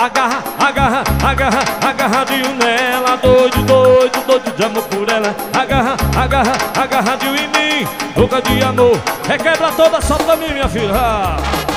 agarra, agarra, agarra, agarradinho nela. Doido, doido, doido de amor por ela. Agarra, agarra, agarradinho em mim. Louca de amor, requebra toda, só pra mim, minha filha.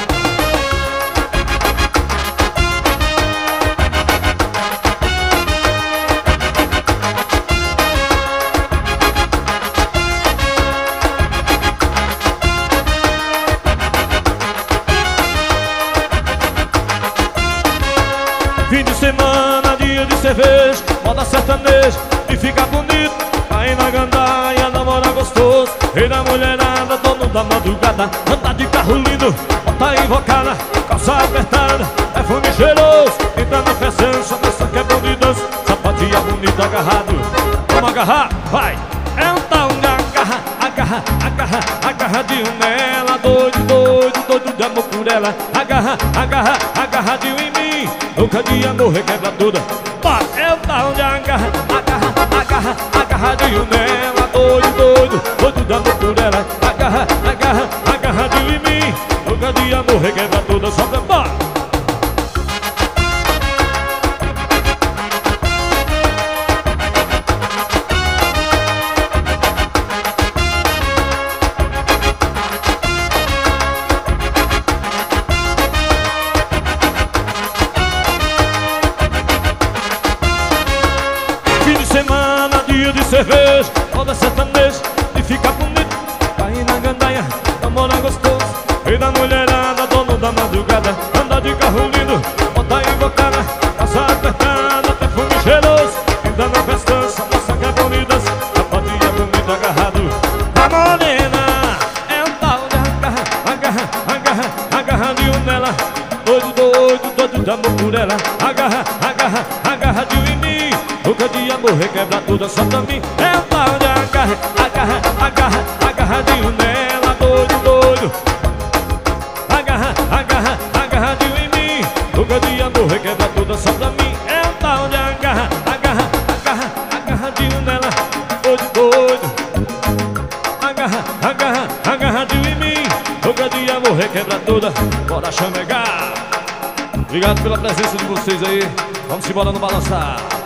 Fim de semana, dia de cerveja, moda sertaneja e fica bonito. Aí na gandaia, namora gostoso. Rei da mulherada, dono da madrugada. Anda de carro lindo, bota invocada, calça apertada, perfume cheiroso. Entra na festança, pensa que é bom de dança. Sapatinha bonita, agarrado. Vamos agarrar, vai! É um tal de agarra, agarra, agarra, agarradinho nela. Doido, doido, doido de amor por ela. Agarra, agarra, agarradinho em mim. Louca de amor, requebra toda. É o tal de agarra, agarra, agarra, agarradinho nela. Doido, doido, doido de amor por ela. Agarra, agarra, agarradinho em mim. Louca de amor, requebra toda. Só pra embora. Semana, dia de cerveja, moda sertaneja e fica bonito. Aí na gandaia, namora gostoso. Rei da mulherada, dono da madrugada. Anda de carro lindo, bota invocada, calça apertada, perfume cheiroso. Ainda na festança, moça que é bonita. Sapatinha bonita, agarrado. A morena é um tal de agarra, agarra, agarra, agarradinho nela. Doido, doido, doido de amor por ela. Agarra, agarra, agarradinho em mim. Louca de amor, requebra tudo só pra mim. É o tal de agarra, agarra, agarra, agarradinho nela. Doido, doido. Agarra, agarra, agarradinho em mim. Louca de amor, requebra tudo só pra mim. É o tal de agarra, agarra, agarra, agarradinho nela. Doido, doido. Agarra, agarra, agarradinho em mim. Louca de amor, requebra toda. Bora chamegar. Obrigado pela presença de vocês aí. Vamos embora no balançar.